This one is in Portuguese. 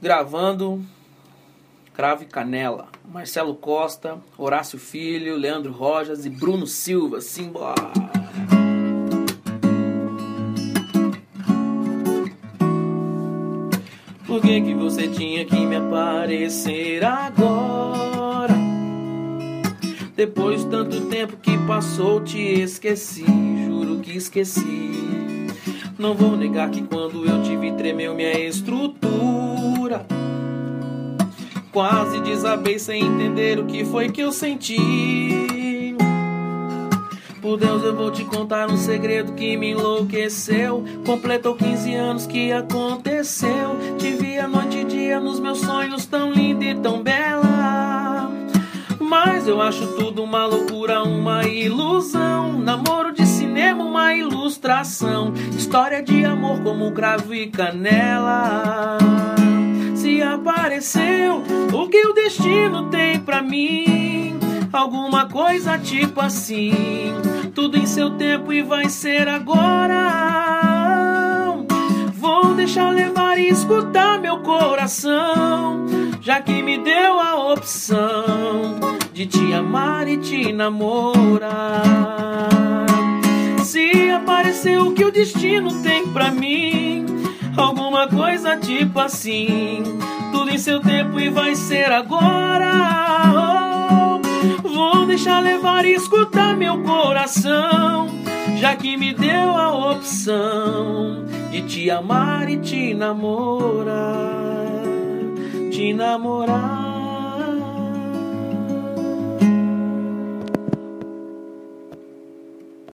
Gravando Cravo e Canela. Marcelo Costa, Horácio Filho, Leandro Rojas e Bruno Silva. Simbora! Por que você tinha que me aparecer agora? Depois de tanto tempo que passou, te esqueci. Juro que esqueci. Não vou negar que quando eu te vi tremeu minha estrutura. Quase desabei sem entender o que foi que eu senti. Por Deus, eu vou te contar um segredo que me enlouqueceu. Completou 15 anos que aconteceu. Te via noite e dia nos meus sonhos, tão linda e tão bela. Mas eu acho tudo uma loucura, uma ilusão. Namoro de cinema, uma ilustração. História de amor como cravo e canela. Se apareceu o que o destino tem pra mim, alguma coisa tipo assim, tudo em seu tempo e vai ser agora. Vou deixar levar e escutar meu coração, já que me deu a opção de te amar e te namorar. Se apareceu o que o destino tem pra mim, alguma coisa tipo assim, tudo em seu tempo e vai ser agora. Vou deixar levar e escutar meu coração, já que me deu a opção de te amar e te namorar. Te namorar.